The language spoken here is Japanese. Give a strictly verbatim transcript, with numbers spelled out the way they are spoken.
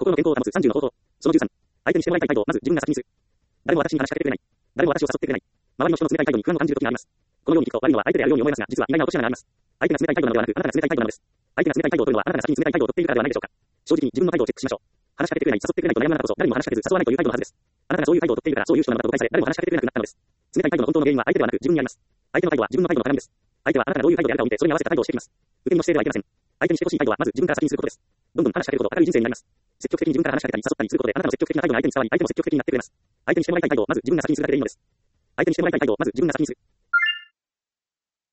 心の健康を保つさんじゅうの方法。そのじゅうさん。相手にしてもらいたい態度をまず自分が先にする。誰も私に話しかけてくれない。誰も私を誘ってくれない。周りの人の冷たい態度に不安を感じる時があります。このように聞くと悪いのは相手であるように思えますが、実は意外な落とし穴があります。相手が冷たい態度なのではなく、あなたが冷たい態度なのです。相手が冷たい態度を取るのはあなたが先に冷たい態度を取っているからではないでしょうか。正直に自分の態度をチェックしましょう。話しかけてくれない、誘ってくれないと悩むあなたこそ、誰にも話しかけず誘わないという態度のはずです。あなたがそういう態度を取っているから、そういう人なのだと誤解され、誰も話しかけてくれなくなったのです。冷たい態度の本当の原因は相手ではなく自分にあります。相手の態度は自分の態度の鏡です。相手はあなたがどういう態度であるかを見て、それに合わせた態度をしてきます。受け身の姿勢ではいけません。相手にしてほしい態度はまず自分から先にすることです。どんどん話しかけるほど明るい人生になります。積極的に自分から話しかけたり誘ったりすることで、あなたの積極的な態度が相手に伝わり、相手も積極的になってくれます。相手にしてもらいたい態度をまず自分が先にするだけでいいのです。相手にしてもらいたい態度をまず自分が先にする。